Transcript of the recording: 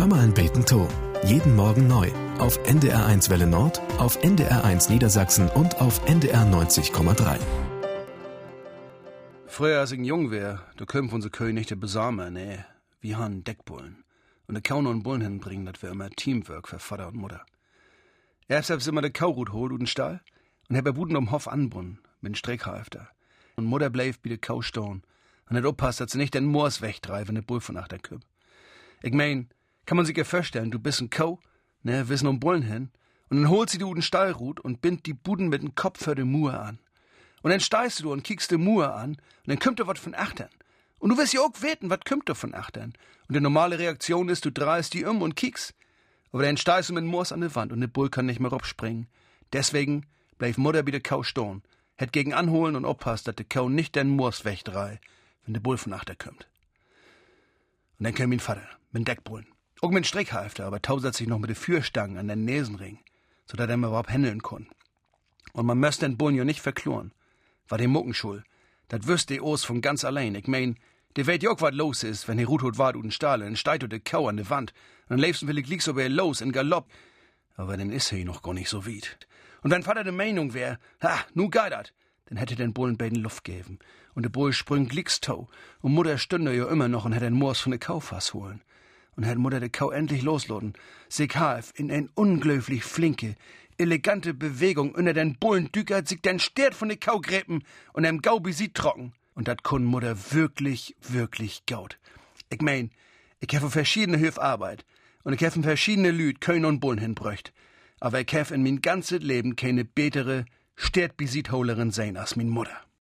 Hör mal ein Beten to. Jeden Morgen neu. Auf NDR1 Welle Nord, auf NDR1 Niedersachsen und auf NDR 90,3. Früher, als ich jung wär, da können von so König der Besamer, nee, wie han Deckbullen. Und de Kau noch einen Bullen hinbringen, das wär immer Teamwork für Vater und Mutter. Erst hab's immer de Kaurut holt und den Stall und hab er Buden um Hof anbunden, mit dem Streckhalfter. Und Mutter bleif bi de Kau stehen und hat oppasst, dass sie nicht den Moors wegtreibt, wenn der Bull von achter kommt. Ich mein, kann man sich ja vorstellen, du bist ein Kau, ne, wissen um Bullen hin, und dann holt sie du den Stallrut und bind die Buden mit dem Kopf für de Mur an. Und dann steigst du und kiekst de Mur an, und dann kommt da wat von achtern. Und du wirst ja auch weten, wat kommt da von achtern. Und die normale Reaktion ist, du drehst die und kiekst. Aber dann steigst du mit dem Moors an die Wand und der Bull kann nicht mehr raufspringen. Deswegen bleib Mutter bi de Kau stehen, hätt gegen anholen und oppasst, dass de Kau nicht den Moors wegdrei, wenn der Bull von achter kommt. Und dann kam mein Vater, mit Deckbullen. Auch mit Streckhalfter, aber tausert sich noch mit de Führstangen an den Nesenring, so dass er mir überhaupt händeln kon. Und man möcht den Bullen ja nicht verkloren. War dem Muckenschul. Dat wüsst de Os von ganz allein. Ich mein, de weet ja auch, wat los ist, wenn he Ruthot wart und Stahl, dann steigt de Kau an de Wand. Und dann lebst will ich lieg so bei los in Galopp. Aber dann is he noch gar nicht so weit. Und wenn Vater de Meinung wär, nu geidert, dann hätte den Bullen beiden Luft geben. Und de Bull sprüng glickstau. Und Mutter stünde ja immer noch und hätte den Moors von de Kaufass holen. Und hätt Mutter de Kau endlich losloten, sich half in ein unglaublich flinke, elegante Bewegung unter den Bullen dükert sich den Stert von de Kau gräben und dem Gaubi sie trocken. Und dat kun Mutter wirklich, wirklich gaut. Ich mein, ich hef verschiedene Höf Arbeit und ich hef verschiedene Lüd Köln und Bullen hinbröcht. Aber ich hef in mein ganzes Leben keine betere Stertbisitholerin sein als min Mutter.